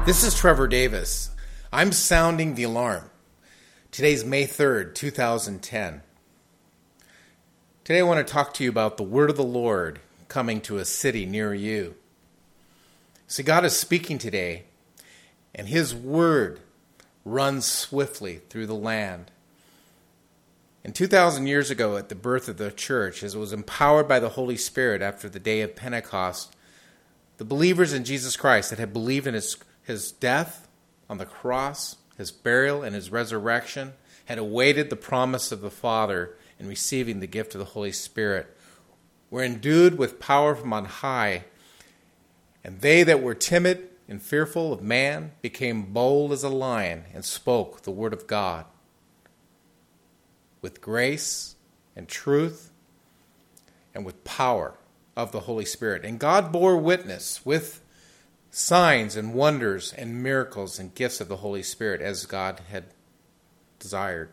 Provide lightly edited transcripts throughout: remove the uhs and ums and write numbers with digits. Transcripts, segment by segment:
This is Trevor Davis. I'm sounding the alarm. Today's May 3rd, 2010. Today I want to talk to you about the word of the Lord coming to a city near you. See, God is speaking today, and His word runs swiftly through the land. And 2,000 years ago at the birth of the church, as it was empowered by the Holy Spirit after the day of Pentecost, the believers in Jesus Christ that had believed in His death on the cross, His burial, and His resurrection, had awaited the promise of the Father in receiving the gift of the Holy Spirit, were endued with power from on high, and they that were timid and fearful of man became bold as a lion and spoke the word of God with grace and truth and with power of the Holy Spirit. And God bore witness with signs and wonders and miracles and gifts of the Holy Spirit as God had desired.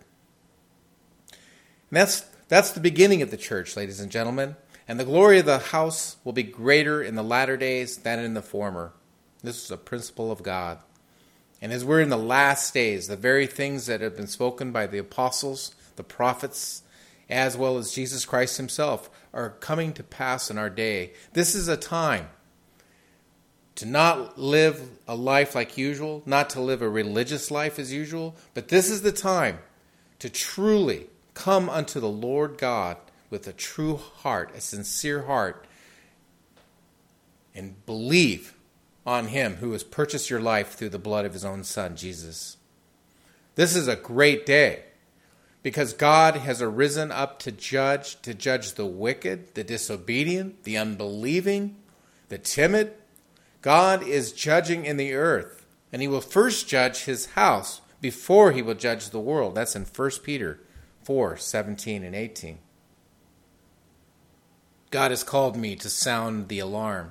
And that's the beginning of the church, ladies and gentlemen. And the glory of the house will be greater in the latter days than in the former. This is a principle of God. And as we're in the last days, the very things that have been spoken by the apostles, the prophets, as well as Jesus Christ Himself, are coming to pass in our day. This is a time to not live a life like usual, not to live a religious life as usual, but this is the time to truly come unto the Lord God with a true heart, a sincere heart, and believe on Him who has purchased your life through the blood of His own Son, Jesus. This is a great day because God has arisen up to judge the wicked, the disobedient, the unbelieving, the timid. God is judging in the earth, and He will first judge His house before He will judge the world. That's in 1 Peter 4:17 and 18. God has called me to sound the alarm.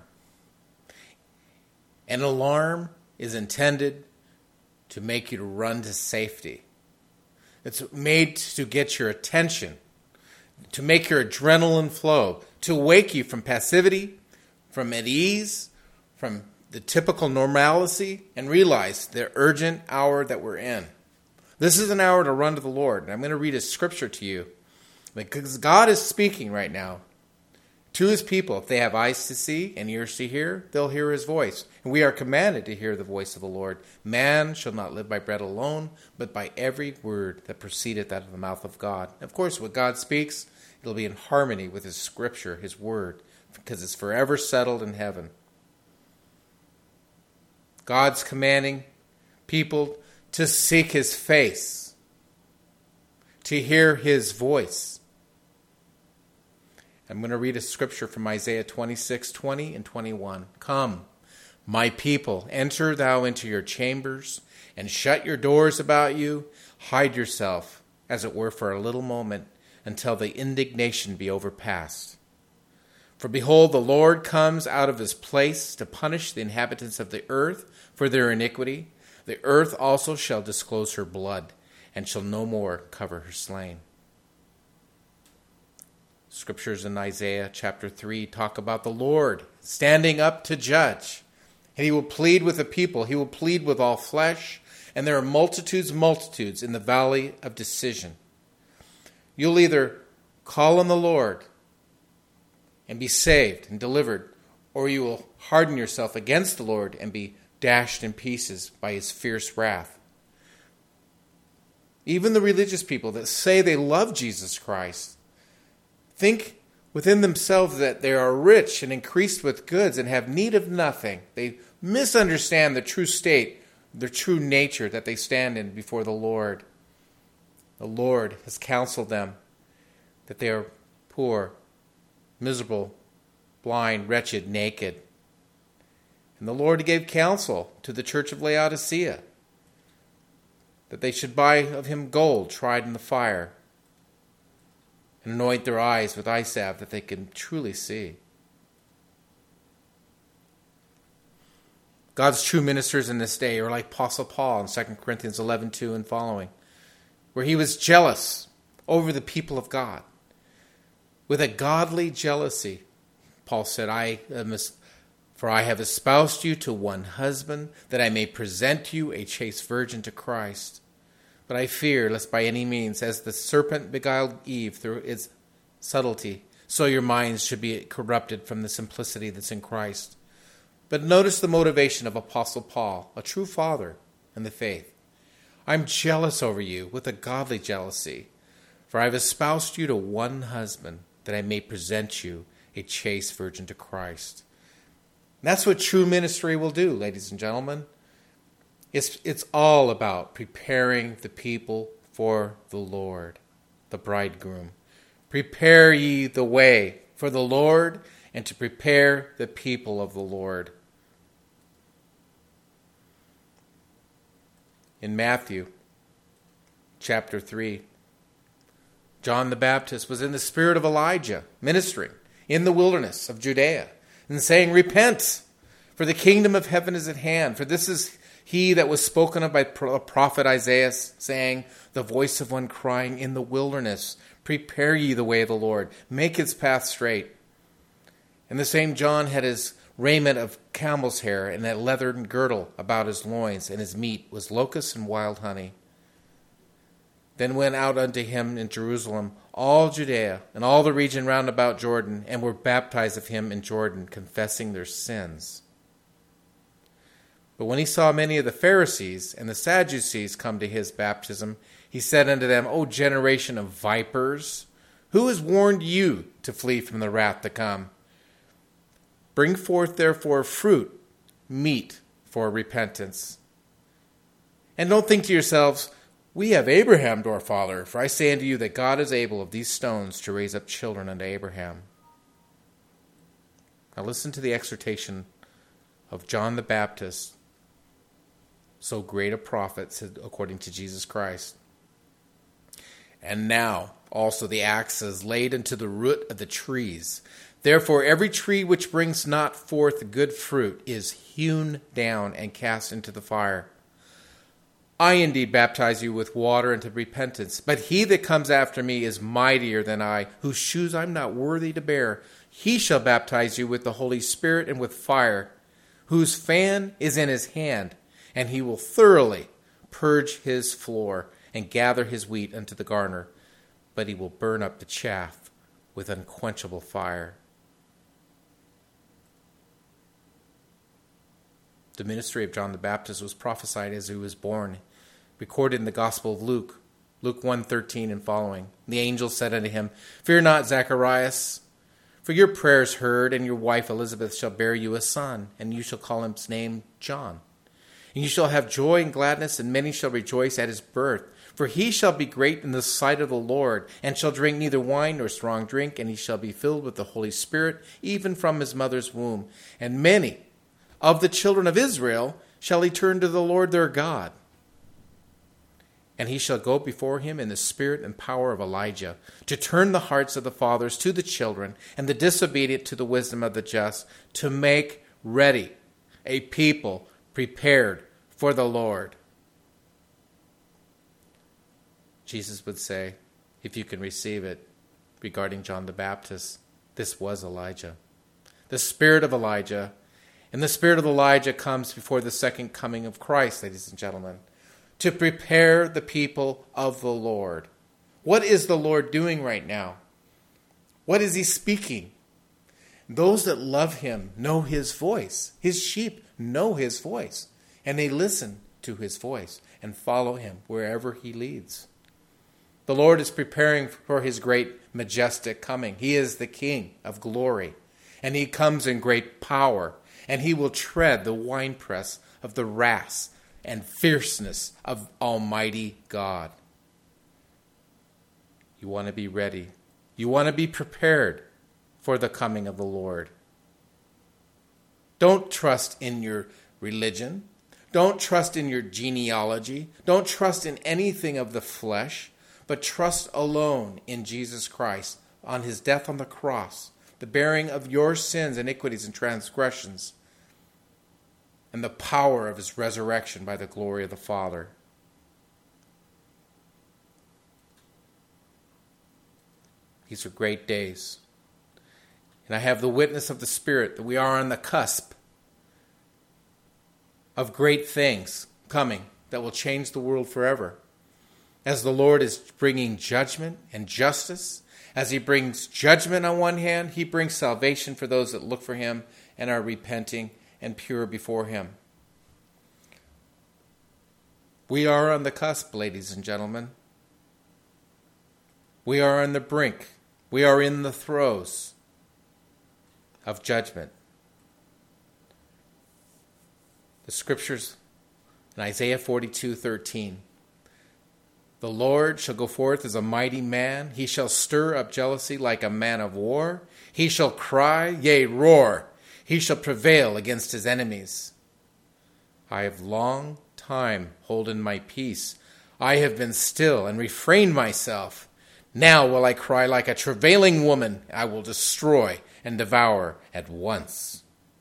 An alarm is intended to make you to run to safety. It's made to get your attention, to make your adrenaline flow, to wake you from passivity, from at ease, from the typical normalcy, and realize the urgent hour that we're in. This is an hour to run to the Lord. And I'm going to read a scripture to you because God is speaking right now to His people. If they have eyes to see and ears to hear, they'll hear His voice. And we are commanded to hear the voice of the Lord. Man shall not live by bread alone, but by every word that proceedeth out of the mouth of God. Of course, when God speaks, it'll be in harmony with His scripture, His word, because it's forever settled in heaven. God's commanding people to seek His face, to hear His voice. I'm going to read a scripture from Isaiah 26:20 and 21. Come, my people, enter thou into your chambers, and shut your doors about you. Hide yourself, as it were, for a little moment, until the indignation be overpast. For behold, the Lord comes out of His place to punish the inhabitants of the earth for their iniquity. The earth also shall disclose her blood, and shall no more cover her slain. Scriptures in Isaiah chapter 3 talk about the Lord standing up to judge. And He will plead with the people. He will plead with all flesh. And there are multitudes in the valley of decision. You'll either call on the Lord and be saved and delivered, or you will harden yourself against the Lord and be dashed in pieces by His fierce wrath. Even the religious people that say they love Jesus Christ think within themselves that they are rich and increased with goods and have need of nothing. They misunderstand the true state, the true nature that they stand in before the Lord. The Lord has counseled them that they are poor, miserable, blind, wretched, naked. And the Lord gave counsel to the church of Laodicea that they should buy of Him gold tried in the fire and anoint their eyes with eye salve that they can truly see. God's true ministers in this day are like Apostle Paul in 2 Corinthians 11:2 and following, where he was jealous over the people of God. With a godly jealousy, Paul said, For I have espoused you to one husband, that I may present you a chaste virgin to Christ. But I fear, lest by any means, as the serpent beguiled Eve through its subtlety, so your minds should be corrupted from the simplicity that's in Christ. But notice the motivation of Apostle Paul, a true father in the faith. I'm jealous over you with a godly jealousy, for I have espoused you to one husband, that I may present you a chaste virgin to Christ. And that's what true ministry will do, ladies and gentlemen. It's all about preparing the people for the Lord, the bridegroom. Prepare ye the way for the Lord, and to prepare the people of the Lord. In Matthew chapter 3, John the Baptist was in the spirit of Elijah, ministering in the wilderness of Judea, and saying, Repent, for the kingdom of heaven is at hand. For this is he that was spoken of by prophet Isaiah, saying, The voice of one crying in the wilderness, Prepare ye the way of the Lord, make his path straight. And the same John had his raiment of camel's hair, and that leathern girdle about his loins, and his meat was locusts and wild honey. Then went out unto him in Jerusalem all Judea, and all the region round about Jordan, and were baptized of him in Jordan, confessing their sins. But when he saw many of the Pharisees and the Sadducees come to his baptism, he said unto them, O generation of vipers, who has warned you to flee from the wrath to come? Bring forth therefore fruit, meet for repentance. And don't think to yourselves, We have Abraham to our father, for I say unto you that God is able of these stones to raise up children unto Abraham. Now listen to the exhortation of John the Baptist, so great a prophet, according to Jesus Christ. And now also the axe is laid unto the root of the trees. Therefore every tree which brings not forth good fruit is hewn down and cast into the fire. I indeed baptize you with water unto repentance, but he that comes after me is mightier than I, whose shoes I'm not worthy to bear. He shall baptize you with the Holy Spirit and with fire, whose fan is in his hand, and he will thoroughly purge his floor and gather his wheat unto the garner, but he will burn up the chaff with unquenchable fire. The ministry of John the Baptist was prophesied as he was born, recorded in the Gospel of Luke, Luke 1:13 and following. The angel said unto him, Fear not, Zacharias, for your prayer is heard, and your wife Elizabeth shall bear you a son, and you shall call his name John. And you shall have joy and gladness, and many shall rejoice at his birth. For he shall be great in the sight of the Lord, and shall drink neither wine nor strong drink, and he shall be filled with the Holy Spirit, even from his mother's womb. And many of the children of Israel shall he turn to the Lord their God. And he shall go before him in the spirit and power of Elijah, to turn the hearts of the fathers to the children, and the disobedient to the wisdom of the just, to make ready a people prepared for the Lord. Jesus would say, if you can receive it, regarding John the Baptist, this was Elijah. The spirit of Elijah. And the spirit of Elijah comes before the second coming of Christ, ladies and gentlemen, to prepare the people of the Lord. What is the Lord doing right now? What is he speaking? Those that love him know his voice. His sheep know his voice, and they listen to his voice and follow him wherever he leads. The Lord is preparing for his great majestic coming. He is the King of glory, and he comes in great power, and he will tread the winepress of the wrath and fierceness of Almighty God. You want to be ready. You want to be prepared for the coming of the Lord. Don't trust in your religion. Don't trust in your genealogy. Don't trust in anything of the flesh, but trust alone in Jesus Christ, on his death on the cross, the bearing of your sins, iniquities, and transgressions, and the power of his resurrection by the glory of the Father. These are great days. And I have the witness of the Spirit that we are on the cusp of great things coming that will change the world forever. As the Lord is bringing judgment and justice, as he brings judgment on one hand, he brings salvation for those that look for him and are repenting and pure before him. We are on the cusp, ladies and gentlemen. We are on the brink. We are in the throes of judgment. The scriptures in Isaiah 42:13. The Lord shall go forth as a mighty man. He shall stir up jealousy like a man of war. He shall cry, yea, roar. He shall prevail against his enemies. I have long time holden my peace. I have been still and refrained myself. Now will I cry like a travailing woman. I will destroy and devour at once.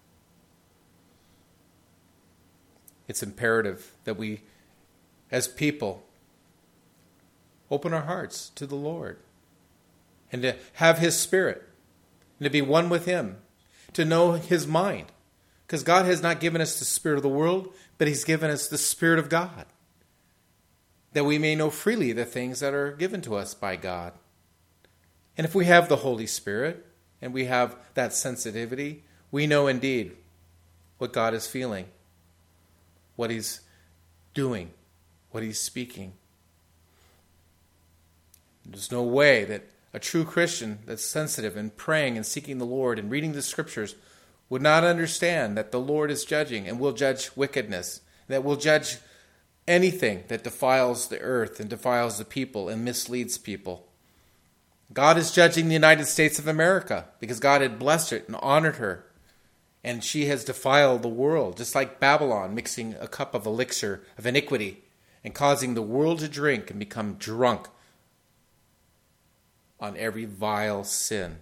It's imperative that we, as people, open our hearts to the Lord and to have his Spirit and to be one with him, to know his mind. Because God has not given us the spirit of the world, but he's given us the Spirit of God, that we may know freely the things that are given to us by God. And if we have the Holy Spirit and we have that sensitivity, we know indeed what God is feeling, what he's doing, what he's speaking. There's no way that a true Christian that's sensitive and praying and seeking the Lord and reading the scriptures would not understand that the Lord is judging and will judge wickedness, that will judge anything that defiles the earth and defiles the people and misleads people. God is judging the United States of America because God had blessed it and honored her. And she has defiled the world, just like Babylon, mixing a cup of elixir of iniquity and causing the world to drink and become drunk on every vile sin.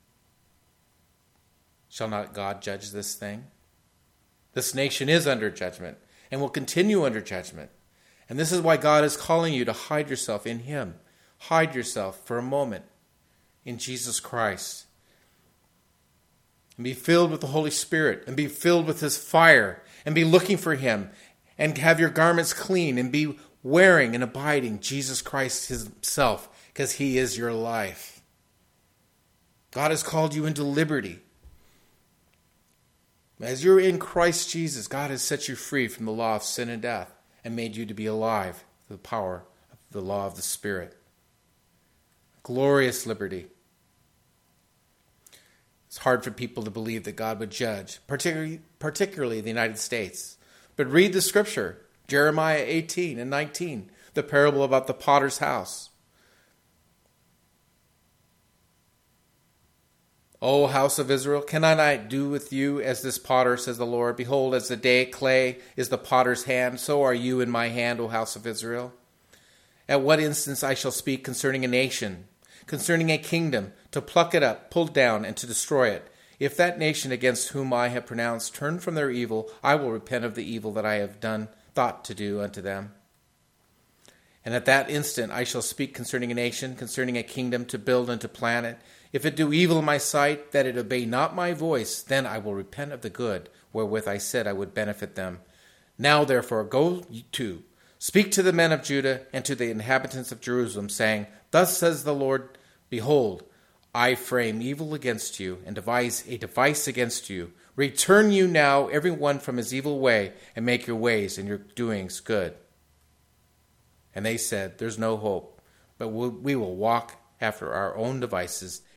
Shall not God judge this thing? This nation is under judgment and will continue under judgment. And this is why God is calling you to hide yourself in him. Hide yourself for a moment in Jesus Christ. And be filled with the Holy Spirit and be filled with his fire and be looking for him and have your garments clean and be wearing and abiding Jesus Christ himself, because he is your life. God has called you into liberty. As you're in Christ Jesus, God has set you free from the law of sin and death and made you to be alive to the power of the law of the Spirit. Glorious liberty. It's hard for people to believe that God would judge, particularly the United States. But read the scripture, Jeremiah 18 and 19, the parable about the potter's house. O house of Israel, cannot I do with you as this potter, says the Lord? Behold, as the day clay is the potter's hand, so are you in my hand, O house of Israel. At what instance I shall speak concerning a nation, concerning a kingdom, to pluck it up, pull down, and to destroy it. If that nation against whom I have pronounced turn from their evil, I will repent of the evil that I have thought to do unto them. And at that instant I shall speak concerning a nation, concerning a kingdom, to build and to plant it. If it do evil in my sight, that it obey not my voice, then I will repent of the good wherewith I said I would benefit them. Now therefore go to, speak to the men of Judah and to the inhabitants of Jerusalem, saying, Thus says the Lord, Behold, I frame evil against you, and devise a device against you. Return you now every one from his evil way, and make your ways and your doings good. And they said, There's no hope, but we will walk after our own devices